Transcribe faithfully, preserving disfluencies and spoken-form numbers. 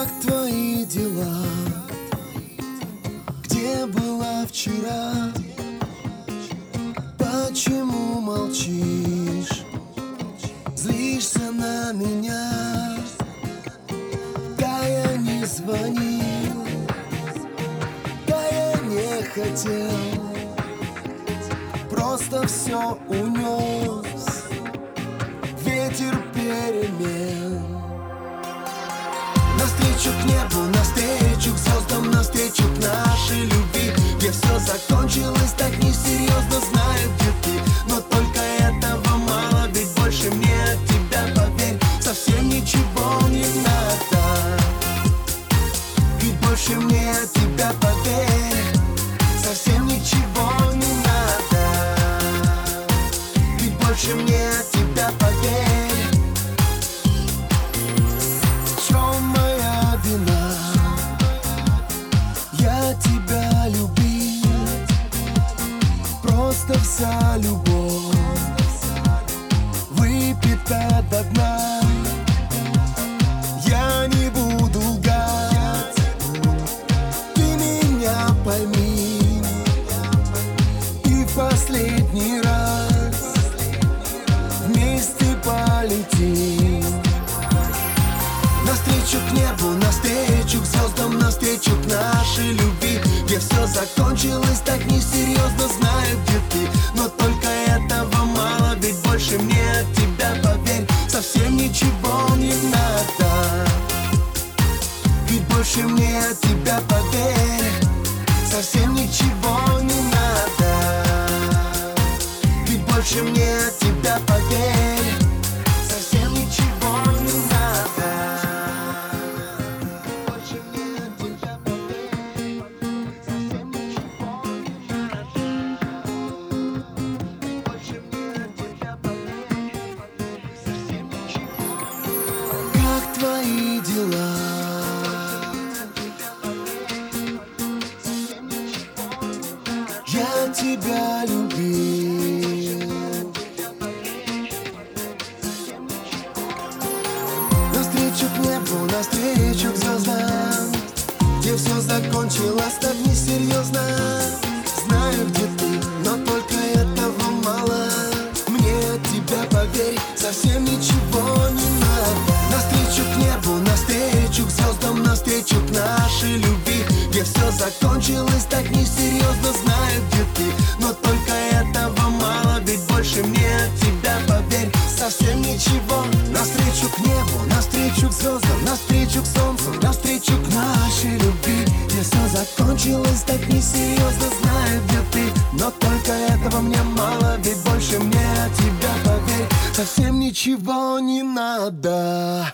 Как твои дела? Где была вчера? Почему молчишь? Злишься на меня? Да я не звонил, да я не хотел, просто все унес ветер перемен. Навстречу к небу, навстречу к звездам, навстречу к нашей любви, где все закончилось так несерьезно, знаю, где ты. Но только этого мало, ведь больше мне от тебя, поверь, совсем ничего не надо. Ведь больше мне от тебя, поверь, совсем ничего не надо. Ведь больше мне от тебя, поверь. Я тебя любил, просто вся любовь выпита до дна. Я не буду лгать, ты меня пойми, и в последний раз вместе полетим. Навстречу к небу, навстречу к звездам, навстречу к нашей любви, где все закончилось так несерьезно, знаю, где ты. Но только этого мало, ведь больше мне от тебя, поверь, совсем ничего не надо. Ведь больше мне от тебя, поверь, совсем ничего не надо. Ведь больше мне от тебя, поверь, совсем ничего не надо. Как твои дела? Я тебя любил. Навстречу к небу, навстречу к звездам, где все закончилось так несерьезно, знаю, где ты, но только этого мало. Мне от тебя, поверь, совсем ничего не надо. Навстречу к небу, навстречу к звездам, навстречу к нашей любви, где все закончилось так несерьезно, знаю, где ты. Но только этого мало, ведь больше мне от тебя, поверь, совсем ничего. Навстречу к небу, навстречу к звездам, навстречу к солнцу, навстречу к нашей любви, где все закончилось так несерьезно, знаю, где ты. Но только этого мне мало, ведь больше мне от тебя, поверь, совсем ничего не надо.